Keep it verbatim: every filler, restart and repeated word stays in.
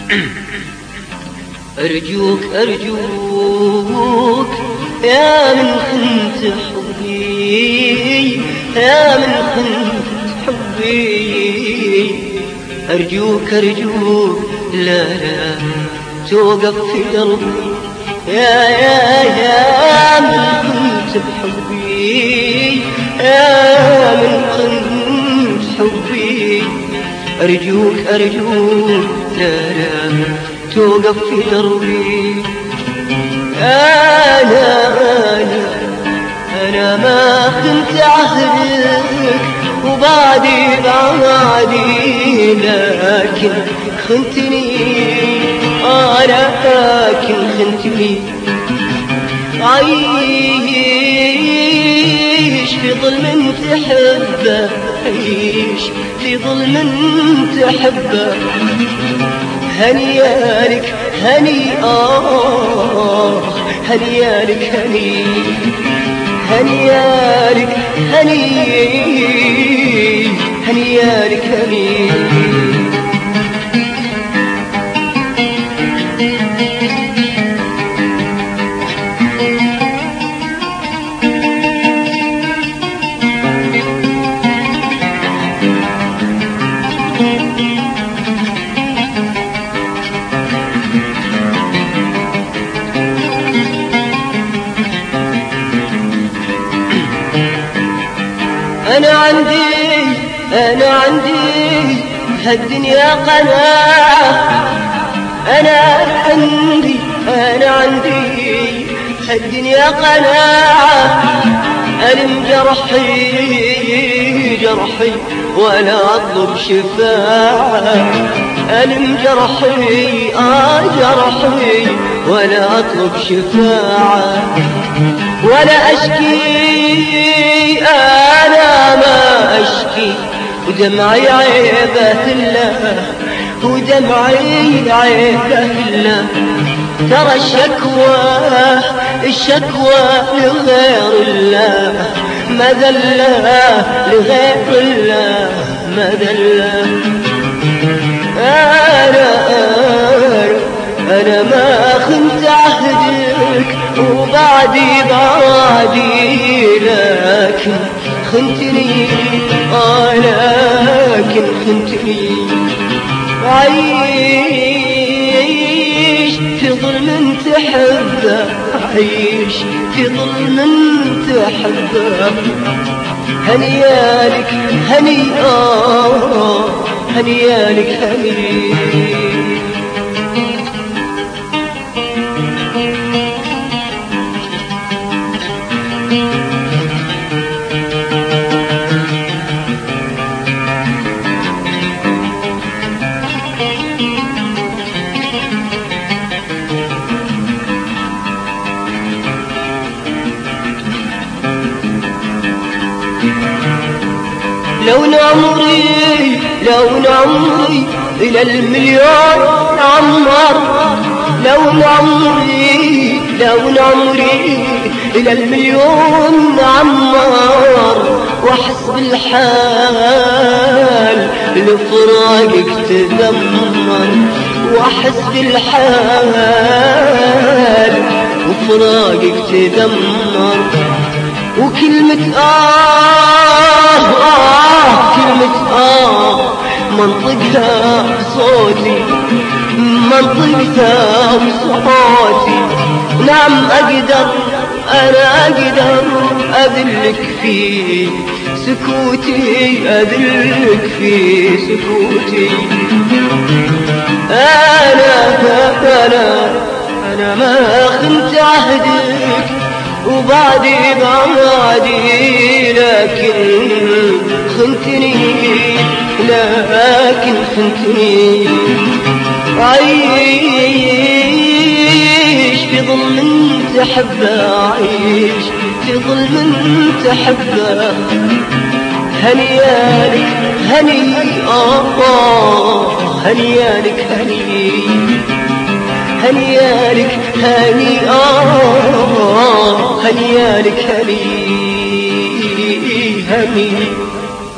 أرجوك أرجوك يا من خنت حبي، يا من خنت حبي، أرجوك أرجوك لا لا توقف في دربي، يا يا يا من خنت بحبي، يا من خنت حبي، أرجوك أرجوك لا لا توقف في دربي. أنا أنا أنا ما خنت عهدك وبعدي بعدي، لكن خنتني أنا، لكن خنتني. عيش في ظلم تحبه، عيش في ظلم تحبه، هنيالك هني آه هنيالك هني، هنيالك هني، هنيالك هني. أنا عندي أنا عندي هالدنيا قناعة، أنا عندي أنا عندي هالدنيا قناعة، ألم جرحي جرحي ولا أطلب شفاعة، ألم جرحي آه جرحي ولا أطلب شفاعة، ولا أشكي أنا ما أشكي، ودمعي عيبة الله، ودمعي عيبة الله. ترى الشكوى الشكوى لغير الله مذلة، لغير الله مذلة. أنا أنا أنا ما خنت عهدك وبعدي بعدي، لكن خنتني آه لكن خنتني. عيش في ظلم تحبه، عيش في ظلم تحبه، هنيالك هني آه هنيالك هني. لو عمري لو عمري إلى المليون عمر، لو عمري لو عمري إلى المليون عمر، وأحس بالحال لفراقك تدمر، وأحس بالحال وفراقك تدمر. وكلمة آه آه كلمة آه منطقها بصوتي، منطقها بصوتي. نعم أقدر أنا أقدر أذلك في سكوتي، أذلك في سكوتي. أنا أنا أنا ما خنت عهدك وبعدي بعدي، لكن خنتني لكن خنتني. عيش في ظلم تحبه، عيش في ظلم تحبه، هنيالك هني آه هنيالك هني، هنيالك هني آه هنيالك هني هني.